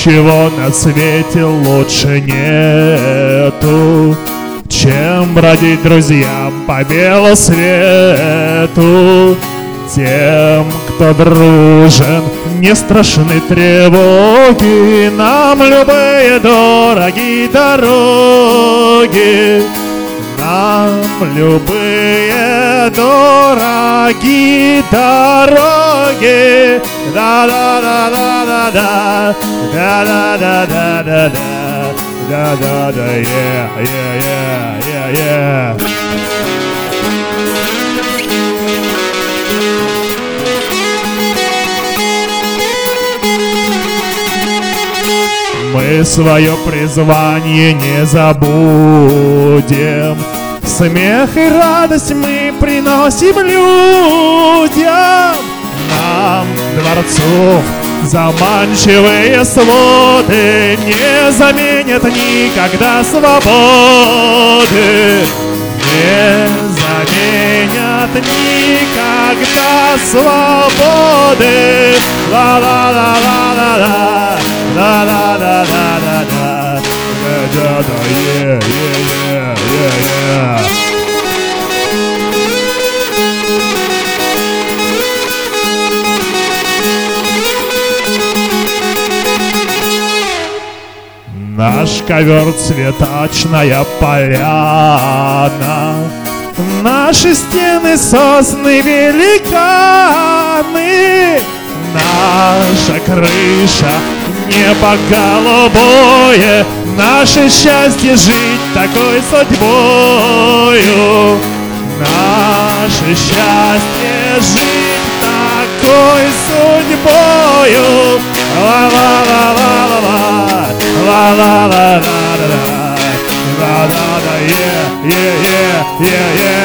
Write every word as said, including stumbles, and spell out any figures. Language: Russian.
Ничего на свете лучше нету, чем бродить друзьям по белу свету. Тем, кто дружен, не страшны тревоги, нам любые дороги дороги, нам любые дороги дороги. Да-да-да-да-да-да, да-да-да-да-да-да, да-да-да, yeah, yeah, yeah, yeah, yeah. Мы свое призвание не забудем, смех и радость мы приносим людям. Нам дворцов заманчивые своды не заменят никогда свободы, не заменят никогда свободы. Ла-ла-ла-ла-ла-ла, ла-ла-ла-ла-ла-ла, да-да-да, yeah, yeah, yeah, yeah, yeah. Наш ковер цветочная поляна, наши стены сосны великаны, наша крыша небо голубое, наше счастье жить такой судьбою, наше счастье жить такой судьбою. Ла-ла-ла-ла-ла-ла, ла-ла-ла-ла-ла-ла, ла-ла-ла, yeah, yeah, yeah, yeah, yeah.